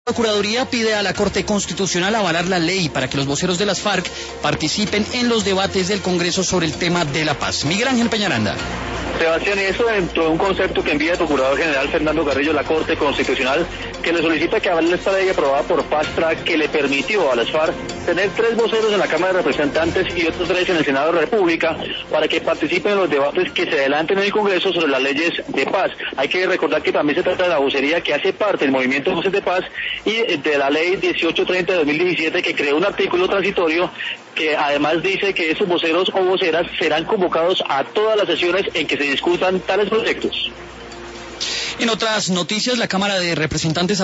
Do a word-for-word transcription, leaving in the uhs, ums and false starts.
La Procuraduría pide a la Corte Constitucional avalar la ley para que los voceros de las FARC participen en los debates del Congreso sobre el tema de la paz. Miguel Ángel Peñaranda. Sebastián, y eso dentro de un concepto que envía el Procurador General Fernando Carrillo a la Corte Constitucional, que le solicita que avale esta ley aprobada por Fast Track, que le permitió a las FARC tener tres voceros en la Cámara de Representantes y otros tres en el Senado de la República, para que participen en los debates que se adelanten en el Congreso sobre las leyes de paz. Hay que recordar que también se trata de la vocería que hace parte del Movimiento Voces de Paz y de la ley dieciocho treinta de dos mil diecisiete, que creó un artículo transitorio que además dice que esos voceros o voceras serán convocados a todas las sesiones en que se discutan tales proyectos. En otras noticias, la Cámara de Representantes